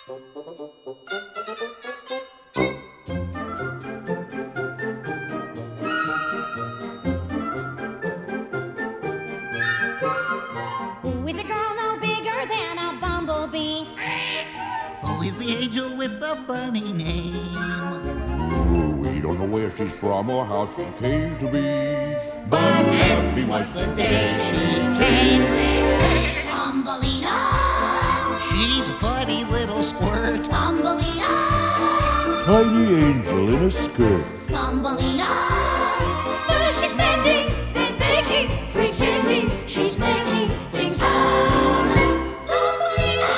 Who is a girl no bigger than a bumblebee? Who is the angel with the funny name? We don't know where she's from or how she came to be. But happy was the day she came. Thumbelina! She's a funny little squirt. Thumbelina! Tiny angel in a skirt. Thumbelina! First she's bending, then baking, pretending she's making things hum. Thumbelina!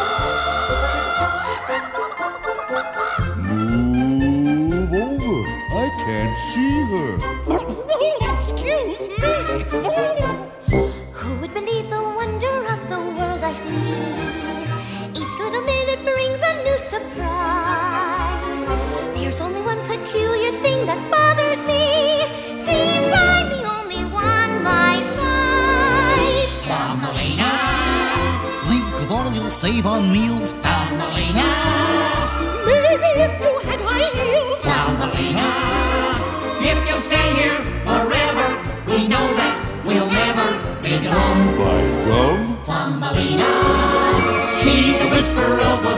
Move over. I can't see her. Excuse me! Who would believe the wonder of the world I see? Each little minute brings a new surprise. There's only one peculiar thing that bothers me. Seems I'm the only one my size. Thumbelina! Think of all you'll save on meals. Thumbelina! Maybe if you had high heels. Thumbelina! If you'll stay here forever, we know that we'll never be gone. By gum. Thumbelina! She's the whisper of the